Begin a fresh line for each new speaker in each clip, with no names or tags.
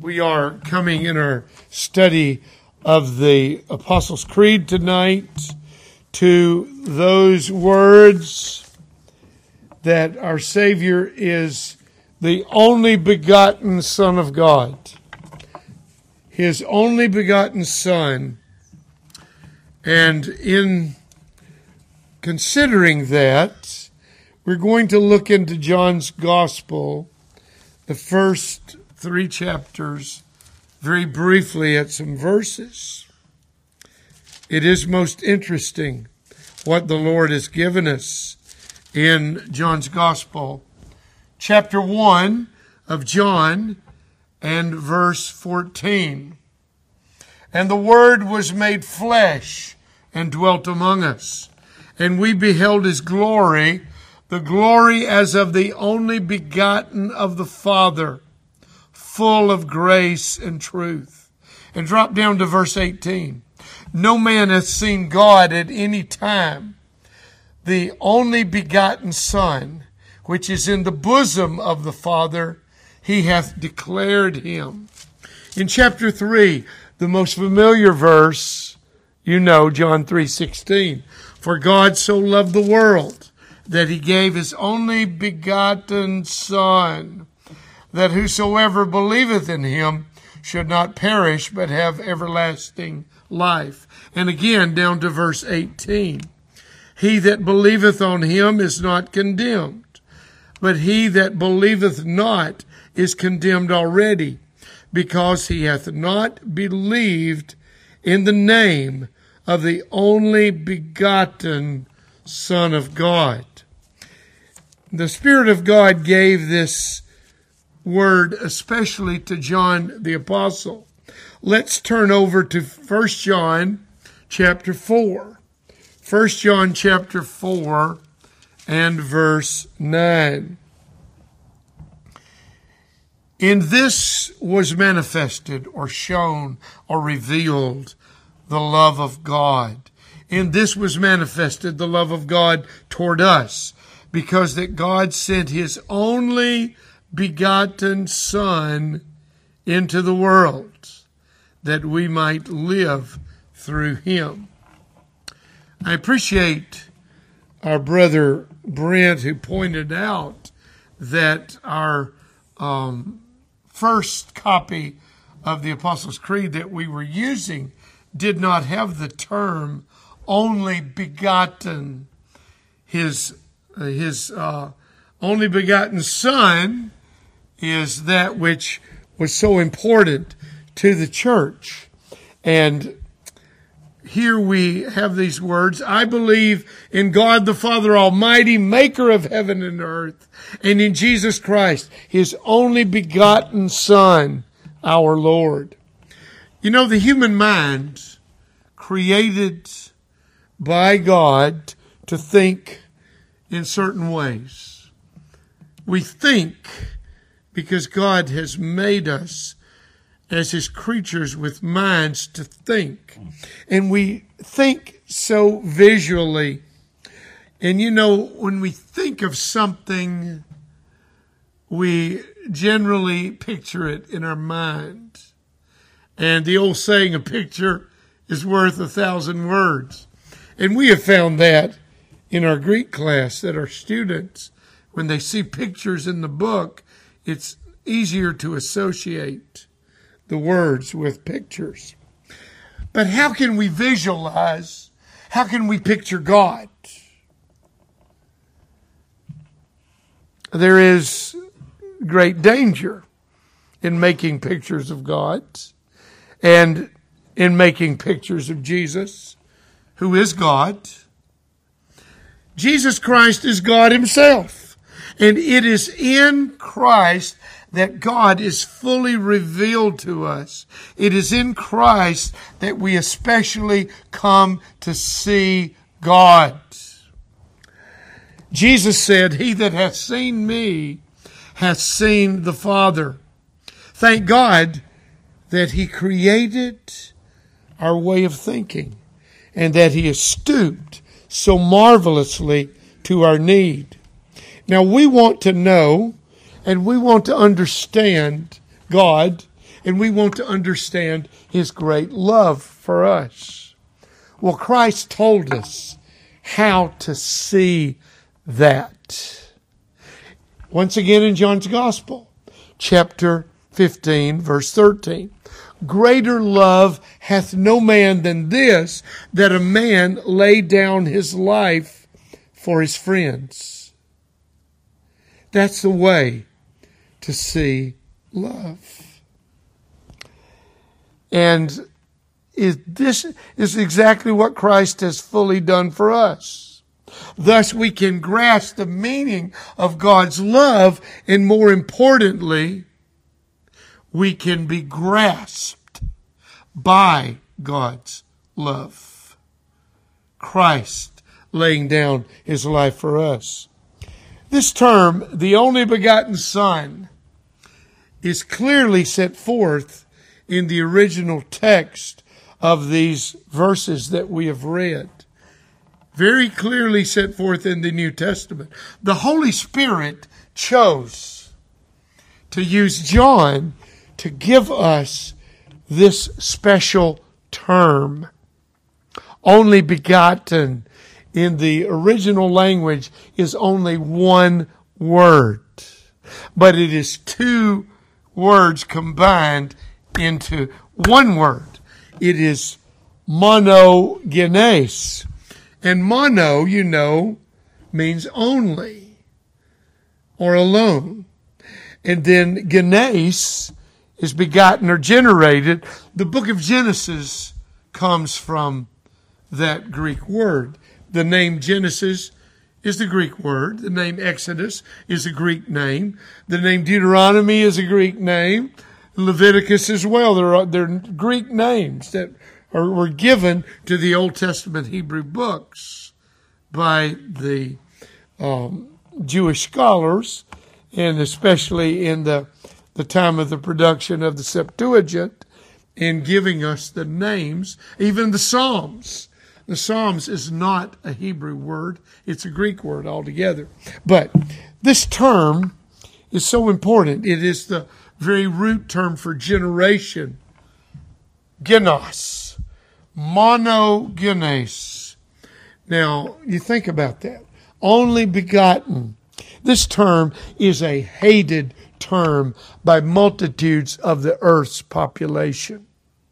We are coming in our study of the Apostles' Creed tonight to those words that our Savior is the only begotten Son of God. His only begotten Son. And in considering that, we're going to look into John's Gospel, the first 3 chapters, very briefly at some verses. It is most interesting what the Lord has given us in John's Gospel. Chapter 1 of John and verse 14. And the Word was made flesh and dwelt among us. And we beheld his glory, the glory as of the only begotten of the Father, full of grace and truth. And drop down to verse 18. No man hath seen God at any time. The only begotten Son, which is in the bosom of the Father, he hath declared him. In chapter 3, the most familiar verse, you know, John 3:16. For God so loved the world that he gave his only begotten Son, that whosoever believeth in him should not perish, but have everlasting life. And again, down to verse 18. He that believeth on him is not condemned, but he that believeth not is condemned already, because he hath not believed in the name of the only begotten Son of God. The Spirit of God gave this word especially to John the Apostle. Let's turn over to 1 John chapter 4. 1 John chapter 4 and verse 9. In this was manifested or shown or revealed the love of God. In this was manifested the love of God toward us, because that God sent his only begotten Son into the world, that we might live through him. I appreciate our brother Brent, who pointed out that our first copy of the Apostles' Creed that we were using did not have the term only begotten. His only begotten Son is that which was so important to the church. And here we have these words: I believe in God the Father Almighty, maker of heaven and earth, and in Jesus Christ, his only begotten Son, our Lord. You know, the human mind, created by God to think in certain ways. We think because God has made us as his creatures with minds to think. And we think so visually. And you know, when we think of something, we generally picture it in our mind. And the old saying, a picture is worth 1,000 words. And we have found that in our Greek class, that our students, when they see pictures in the book, it's easier to associate the words with pictures. But how can we visualize? How can we picture God? There is great danger in making pictures of God and in making pictures of Jesus, who is God. Jesus Christ is God himself. And it is in Christ that God is fully revealed to us. It is in Christ that we especially come to see God. Jesus said, he that hath seen me hath seen the Father. Thank God that he created our way of thinking and that he has stooped so marvelously to our need. Now we want to know and we want to understand God, and we want to understand His great love for us. Well, Christ told us how to see that. Once again in John's Gospel, chapter 15, verse 13. Greater love hath no man than this, that a man lay down his life for his friends. That's the way to see love. And this is exactly what Christ has fully done for us. Thus we can grasp the meaning of God's love, and more importantly, we can be grasped by God's love. Christ laying down His life for us. This term, the only begotten Son, is clearly set forth in the original text of these verses that we have read. Very clearly set forth in the New Testament. The Holy Spirit chose to use John to give us this special term. Only begotten in the original language is only one word, but it is two words combined into one word. It is monogenes. And mono, you know, means only or alone. And then genes is begotten or generated. The book of Genesis comes from that Greek word. The name Genesis is the Greek word. The name Exodus is a Greek name. The name Deuteronomy is a Greek name. Leviticus as well. They're Greek names that were given to the Old Testament Hebrew books by the Jewish scholars, and especially in the time of the production of the Septuagint, in giving us the names, even the Psalms. The Psalms is not a Hebrew word. It's a Greek word altogether. But this term is so important. It is the very root term for generation. Genos. Monogenes. Now, you think about that. Only begotten. This term is a hated term by multitudes of the earth's population.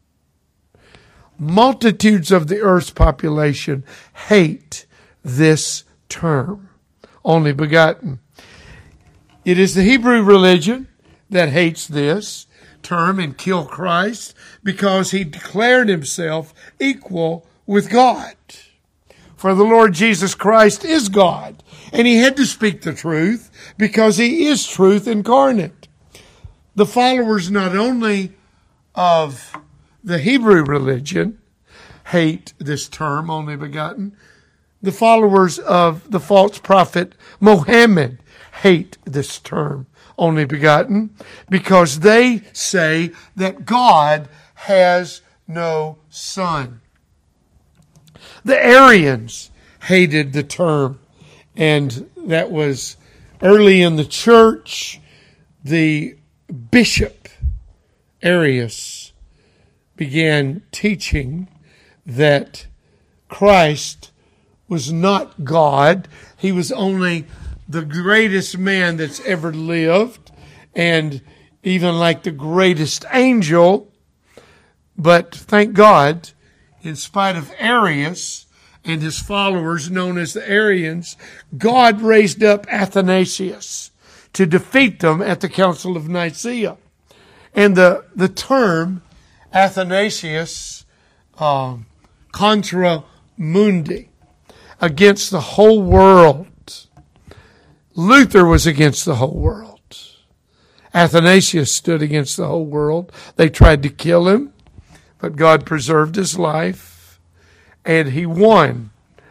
Multitudes of the earth's population hate this term. Only begotten. It is the Hebrew religion that hates this term and kill Christ because He declared Himself equal with God. For the Lord Jesus Christ is God, and He had to speak the truth because He is truth incarnate. The followers not only of the Hebrew religion hate this term, only begotten. The followers of the false prophet Mohammed hate this term, only begotten, because they say that God has no son. The Arians hated the term, and that was early in the church. The bishop Arius began teaching that Christ was not God. He was only the greatest man that's ever lived, and even like the greatest angel. But thank God, in spite of Arius and his followers known as the Arians, God raised up Athanasius to defeat them at the Council of Nicaea. And the term Athanasius, contra mundi, against the whole world. Luther was against the whole world. Athanasius stood against the whole world. They tried to kill him, but God preserved his life, and he won.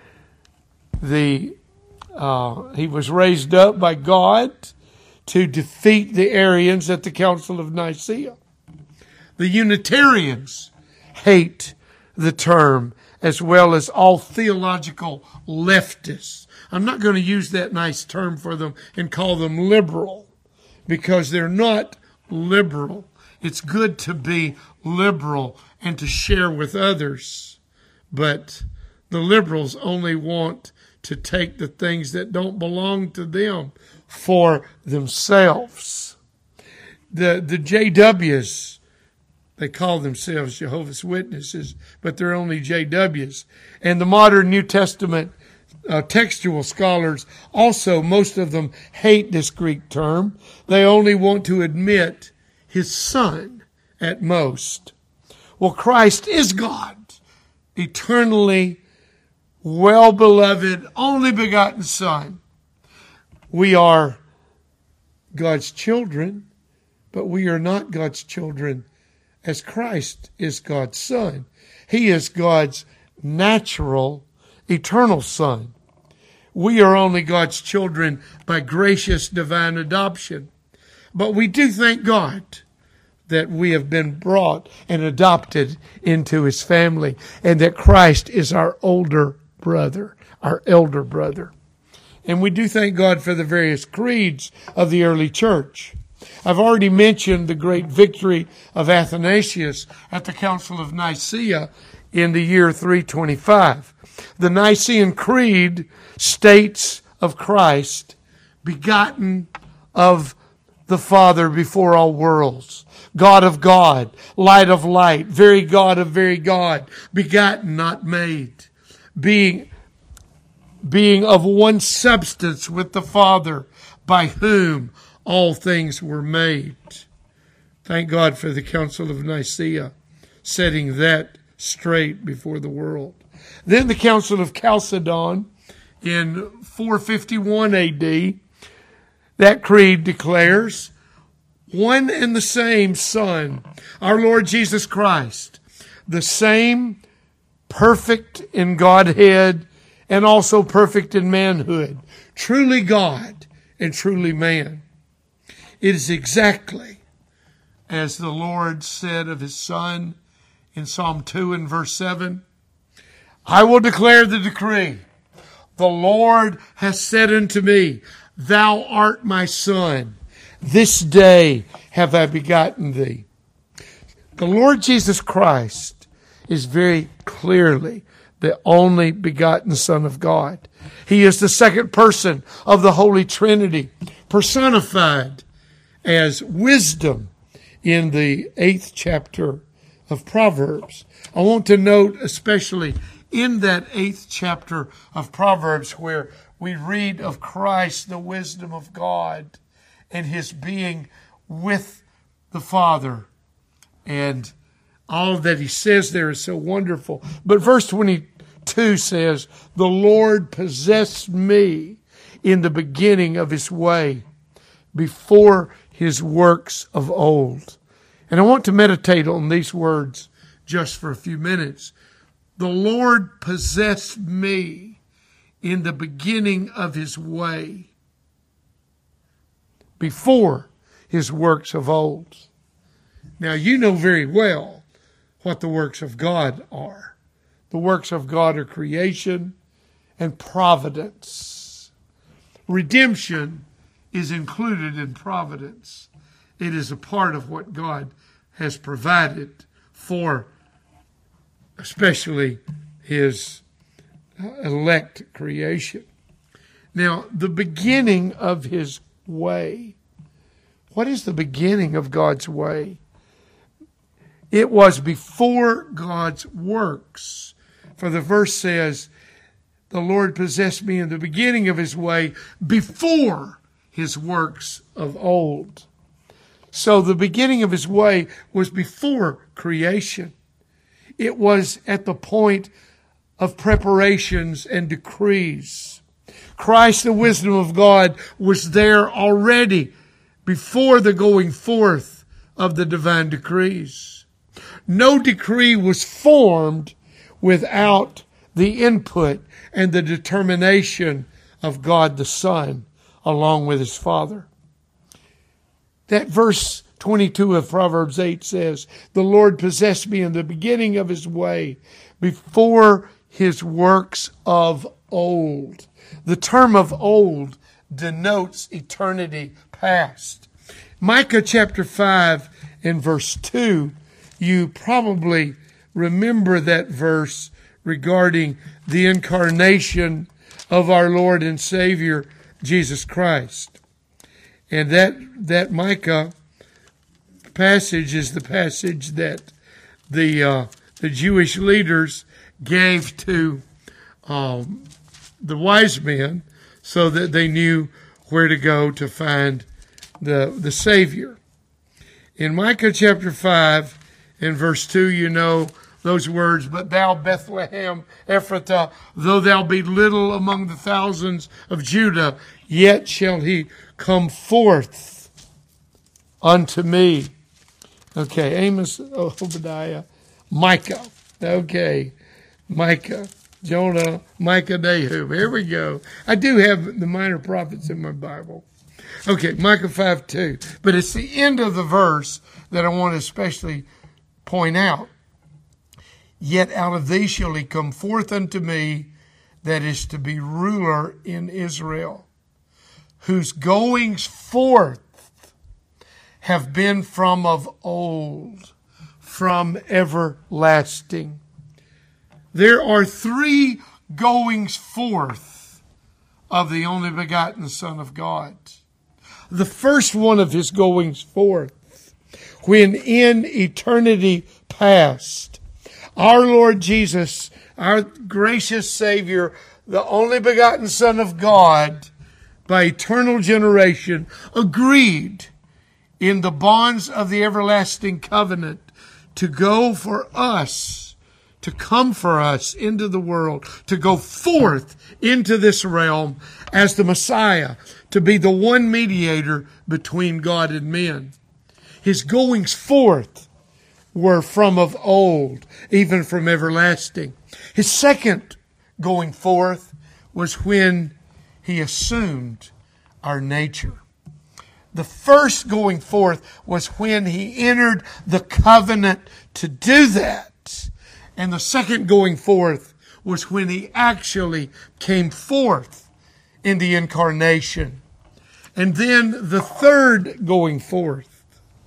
He was raised up by God to defeat the Arians at the Council of Nicaea. The Unitarians hate the term, as well as all theological leftists. I'm not going to use that nice term for them and call them liberal, because they're not liberal It's good to be liberal and to share with others, but the liberals only want to take the things that don't belong to them for themselves. The JWs, they call themselves Jehovah's Witnesses, but they're only JWs. And the modern New Testament textual scholars also, most of them hate this Greek term. They only want to admit his Son at most. Well, Christ is God, eternally well-beloved, only begotten Son. We are God's children, but we are not God's children as Christ is God's Son. He is God's natural, eternal Son. We are only God's children by gracious divine adoption. But we do thank God that we have been brought and adopted into his family, and that Christ is our older brother, our elder brother. And we do thank God for the various creeds of the early church. I've already mentioned the great victory of Athanasius at the Council of Nicaea in the year 325. The Nicene Creed states of Christ, begotten of the Father before all worlds, God of God, light of light, very God of very God, begotten, not made, being of one substance with the Father, by whom all things were made. Thank God for the Council of Nicaea setting that straight before the world. Then the Council of Chalcedon in 451 AD, that creed declares, one and the same Son, our Lord Jesus Christ, the same perfect in Godhead and also perfect in manhood, truly God and truly man. It is exactly as the Lord said of his Son in Psalm 2 and verse 7, I will declare the decree. The Lord has said unto me, thou art my Son. This day have I begotten thee. The Lord Jesus Christ is very clearly the only begotten Son of God. He is the second person of the Holy Trinity, personified as wisdom in the 8th chapter of Proverbs. I want to note especially in that 8th chapter of Proverbs where we read of Christ, the wisdom of God, and his being with the Father. And all that he says there is so wonderful. But verse 22 says, the Lord possessed me in the beginning of his way, before his works of old. And I want to meditate on these words just for a few minutes. The Lord possessed me in the beginning of his way, before his works of old. Now, you know very well what the works of God are. The works of God are creation and providence. Redemption is included in providence. It is a part of what God has provided for especially his elect creation. Now, the beginning of his way. What is the beginning of God's way? It was before God's works. For the verse says, the Lord possessed me in the beginning of his way, before his works of old. So the beginning of his way was before creation. It was at the point of preparations and decrees. Christ, the wisdom of God, was there already before the going forth of the divine decrees. No decree was formed without the input and the determination of God the Son, along with his Father. That verse 22 of Proverbs 8 says, the Lord possessed me in the beginning of his way, before his works of old. The term of old denotes eternity past. Micah chapter 5 in verse 2, you probably remember that verse regarding the incarnation of our Lord and Savior, Jesus Christ. And that Micah passage is the passage that the Jewish leaders gave to the wise men so that they knew where to go to find the Savior. In Micah chapter 5 and verse 2, you know those words, "But thou, Bethlehem Ephratah, though thou be little among the thousands of Judah, yet shall he come forth unto me." Okay, Amos, Obadiah, Micah. Okay, Micah, Jonah, Micah, Nahum. Here we go. I do have the minor prophets in my Bible. Okay, Micah 5:2. But it's the end of the verse that I want to especially point out. "Yet out of thee shall he come forth unto me, that is to be ruler in Israel, whose goings forth have been from of old, from everlasting." There are three goings forth of the only begotten Son of God. The first one of his goings forth, when in eternity past, our Lord Jesus, our gracious Savior, the only begotten Son of God, by eternal generation, agreed in the bonds of the everlasting covenant to go for us, to come for us into the world, to go forth into this realm as the Messiah, to be the one mediator between God and men. His goings forth were from of old, even from everlasting. His second going forth was when he assumed our nature. The first going forth was when he entered the covenant to do that. And the second going forth was when he actually came forth in the incarnation. And then the third going forth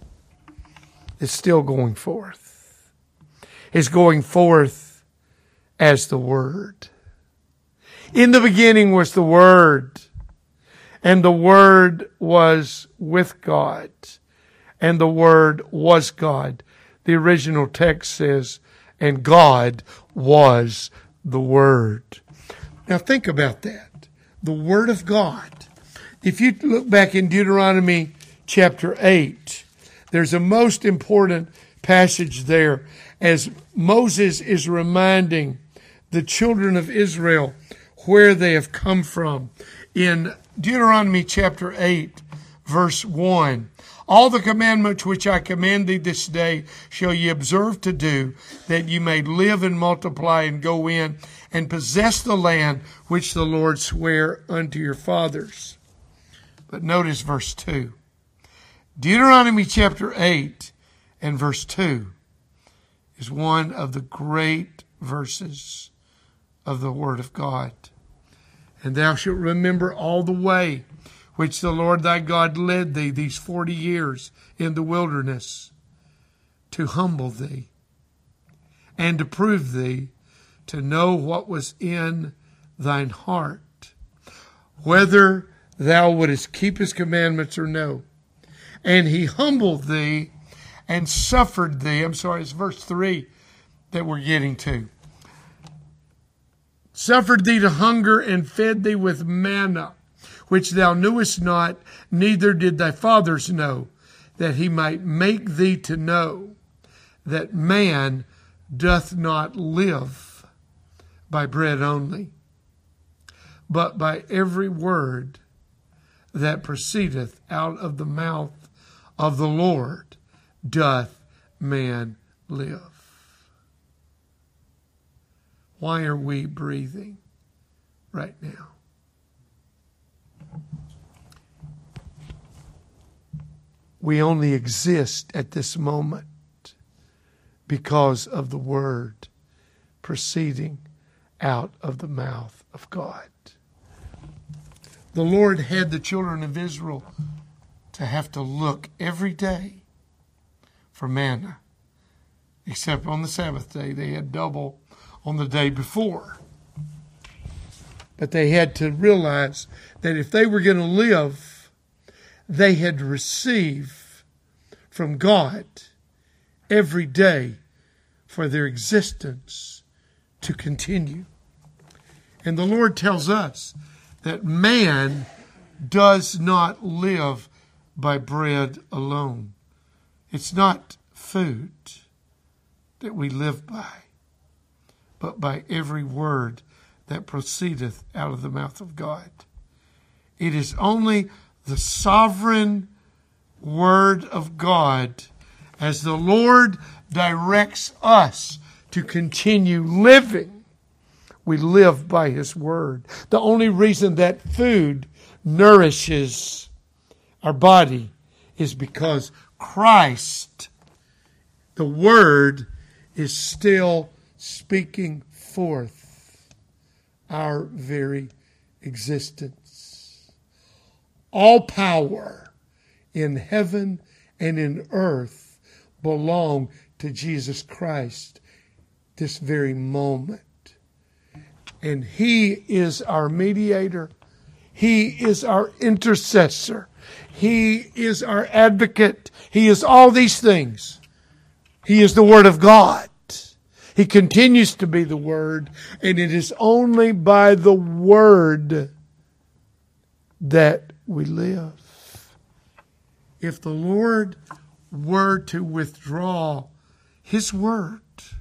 is still going forth. Is going forth as the Word. In the beginning was the Word, and the Word was with God, and the Word was God. The original text says, and God was the Word. Now think about that. The Word of God. If you look back in Deuteronomy chapter 8, there's a most important passage there as Moses is reminding the children of Israel where they have come from. In Deuteronomy chapter 8, verse 1, "All the commandments which I command thee this day shall ye observe to do, that ye may live and multiply and go in and possess the land which the Lord sware unto your fathers." But notice verse 2. Deuteronomy chapter 8 and verse 2 is one of the great verses of the Word of God. "And thou shalt remember all the way which the Lord thy God led thee these 40 years in the wilderness, to humble thee, and to prove thee, to know what was in thine heart, whether thou wouldest keep his commandments or no. And he humbled thee and suffered thee." It's verse 3 that we're getting to. "Suffered thee to hunger and fed thee with manna, which thou knewest not, neither did thy fathers know, that he might make thee to know that man doth not live by bread only, but by every word that proceedeth out of the mouth of the Lord doth man live." Why are we breathing right now? We only exist at this moment because of the Word proceeding out of the mouth of God. The Lord had the children of Israel to have to look every day for manna. Except on the Sabbath day, they had double on the day before. But they had to realize that if they were going to live, they had to receive from God every day for their existence to continue. And the Lord tells us that man does not live by bread alone. It's not food that we live by, but by every word that proceedeth out of the mouth of God. It is only the sovereign word of God, as the Lord directs us to continue living. We live by His word. The only reason that food nourishes our body is because Christ, the Word, is still speaking forth our very existence. All power in heaven and in earth belong to Jesus Christ this very moment. And He is our mediator. He is our intercessor. He is our advocate. He is all these things. He is the Word of God. He continues to be the Word, and it is only by the Word that we live. If the Lord were to withdraw His Word,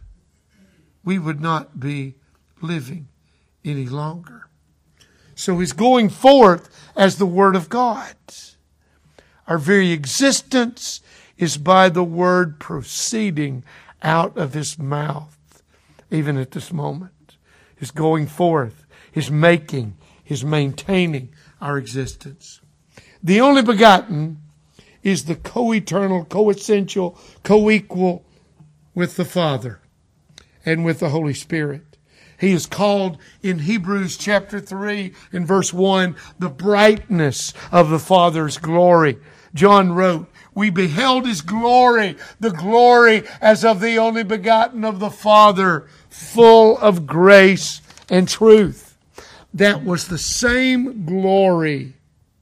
we would not be living any longer. So He's going forth as the Word of God. Our very existence is by the Word proceeding out of His mouth, even at this moment. His going forth, His making, His maintaining our existence. The only begotten is the co-eternal, co-essential, co-equal with the Father and with the Holy Spirit. He is called in Hebrews chapter 3 in verse 1, the brightness of the Father's glory. John wrote, we beheld His glory, the glory as of the only begotten of the Father, full of grace and truth. That was the same glory,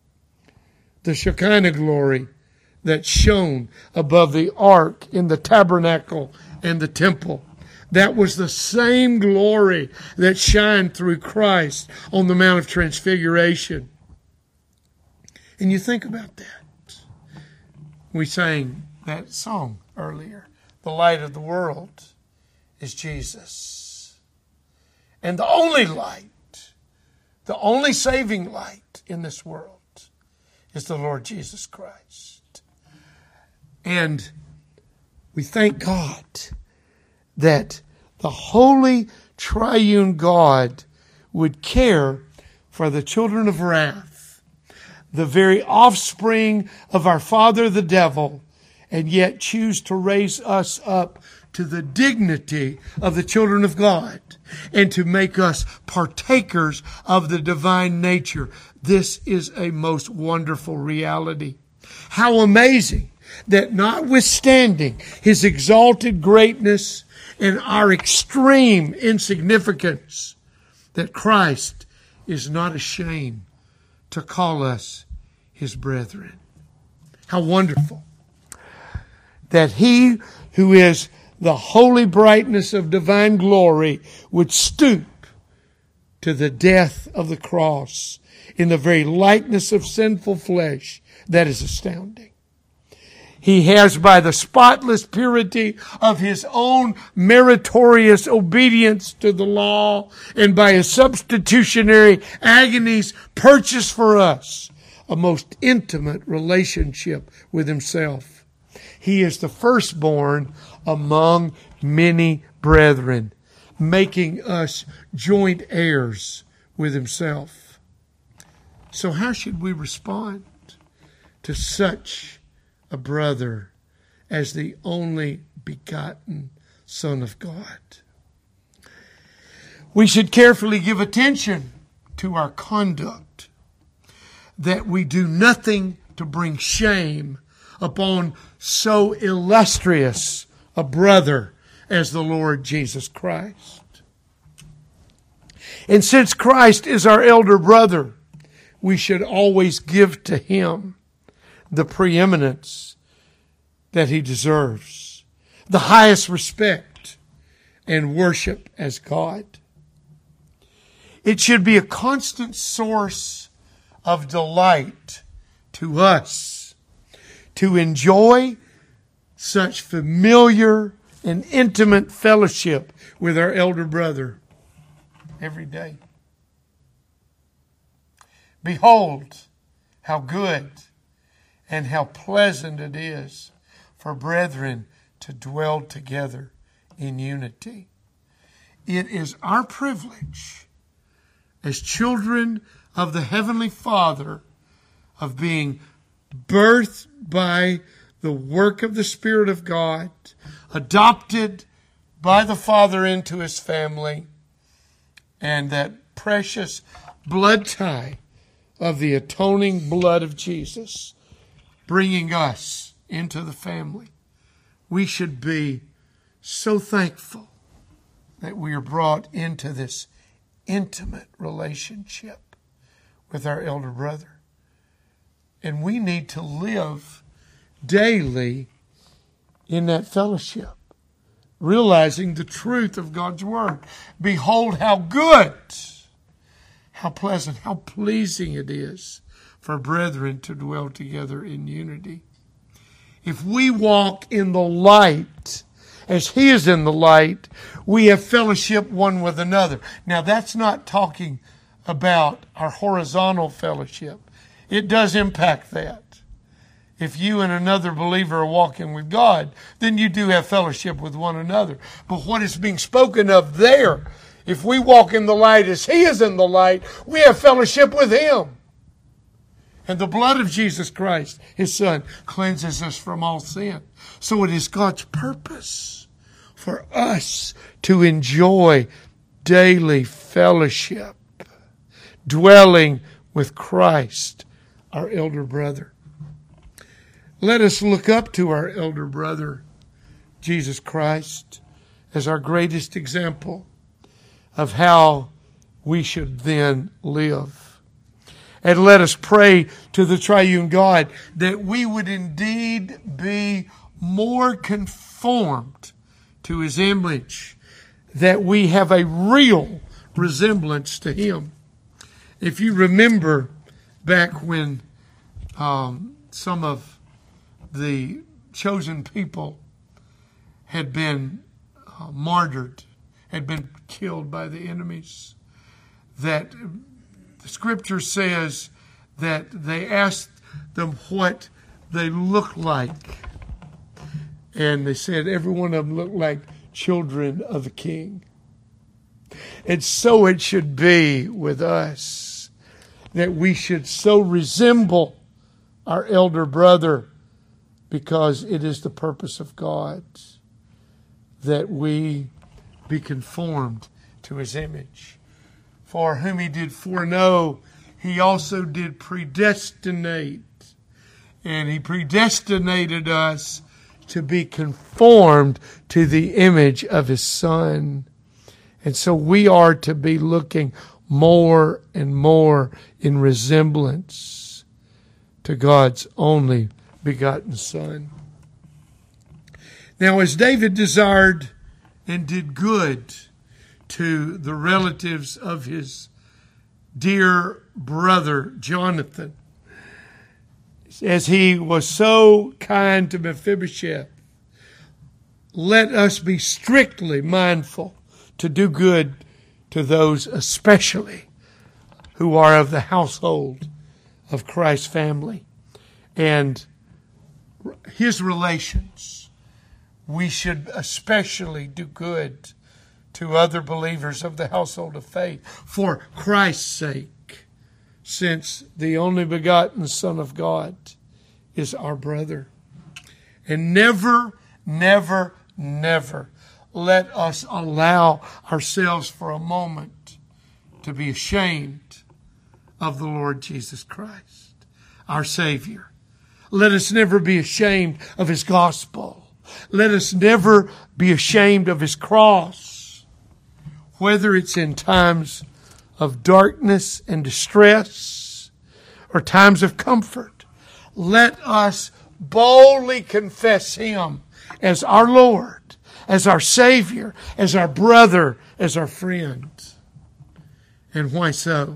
the Shekinah glory, that shone above the ark in the tabernacle and the temple. That was the same glory that shined through Christ on the Mount of Transfiguration. And you think about that. We sang that song earlier. The light of the world is Jesus. And the only light, the only saving light in this world is the Lord Jesus Christ. And we thank God that the holy triune God would care for the children of wrath, the very offspring of our father the devil, and yet choose to raise us up to the dignity of the children of God and to make us partakers of the divine nature. This is a most wonderful reality. How amazing that notwithstanding His exalted greatness and our extreme insignificance, that Christ is not ashamed to call us His brethren. How wonderful that He who is the holy brightness of divine glory would stoop to the death of the cross in the very likeness of sinful flesh. That is astounding. He has, by the spotless purity of His own meritorious obedience to the law and by His substitutionary agonies, purchased for us a most intimate relationship with Himself. He is the firstborn among many brethren, making us joint heirs with Himself. So how should we respond to such a brother as the only begotten Son of God? We should carefully give attention to our conduct, that we do nothing to bring shame upon so illustrious a brother as the Lord Jesus Christ. And since Christ is our elder brother, we should always give to him the preeminence that he deserves, the highest respect and worship as God. It should be a constant source of delight to us to enjoy such familiar and intimate fellowship with our elder brother every day. Behold, how good and how pleasant it is for brethren to dwell together in unity. It is our privilege as children of the Heavenly Father of being birthed by the work of the Spirit of God, adopted by the Father into his family, and that precious blood tie of the atoning blood of Jesus bringing us into the family. We should be so thankful that we are brought into this intimate relationship with our elder brother. And we need to live daily in that fellowship, realizing the truth of God's word. Behold, how good, how pleasant, how pleasing it is for brethren to dwell together in unity. If we walk in the light as he is in the light, we have fellowship one with another. Now, that's not talking about our horizontal fellowship. It does impact that. If you and another believer are walking with God, then you do have fellowship with one another. But what is being spoken of there, if we walk in the light as he is in the light, we have fellowship with him. And the blood of Jesus Christ, his Son, cleanses us from all sin. So it is God's purpose for us to enjoy daily fellowship, dwelling with Christ, our elder brother. Let us look up to our elder brother, Jesus Christ, as our greatest example of how we should then live. And let us pray to the triune God that we would indeed be more conformed to his image, that we have a real resemblance to him. If you remember back when some of the chosen people had been martyred, had been killed by the enemies, that the scripture says that they asked them what they looked like. And they said every one of them looked like children of the King. And so it should be with us, that we should so resemble our elder brother, because it is the purpose of God that we be conformed to his image. For whom he did foreknow, he also did predestinate. And he predestinated us to be conformed to the image of his Son. And so we are to be looking more and more in resemblance to God's only begotten Son. Now, as David desired and did good to the relatives of his dear brother Jonathan, as he was so kind to Mephibosheth, let us be strictly mindful to do good to those especially who are of the household of Christ's family and his relations. We should especially do good to other believers of the household of faith for Christ's sake, since the only begotten Son of God is our brother. And never, never, never let us allow ourselves for a moment to be ashamed of the Lord Jesus Christ, our Savior. Let us never be ashamed of His gospel. Let us never be ashamed of His cross. Whether it's in times of darkness and distress or times of comfort, let us boldly confess Him as our Lord, as our Savior, as our brother, as our friend. And why so?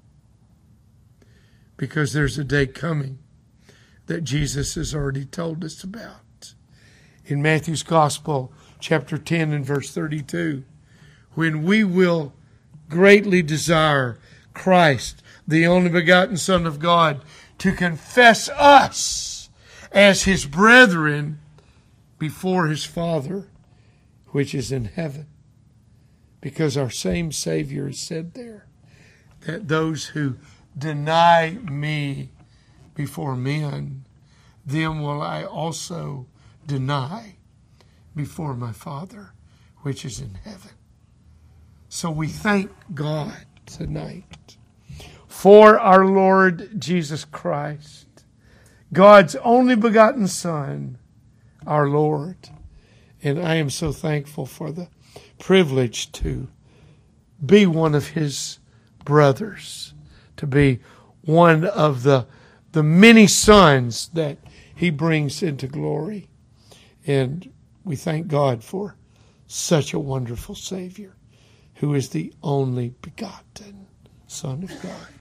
Because there's a day coming that Jesus has already told us about. In Matthew's Gospel, chapter 10 and verse 32, when we will greatly desire Christ, the only begotten Son of God, to confess us as His brethren before His Father, which is in heaven. Because our same Savior has said there that those who deny me before men, them will I also deny before my Father, which is in heaven. So we thank God tonight for our Lord Jesus Christ, God's only begotten Son, our Lord. And I am so thankful for the privilege to be one of His brothers, to be one of the many sons that He brings into glory. And we thank God for such a wonderful Savior, who is the only begotten Son of God.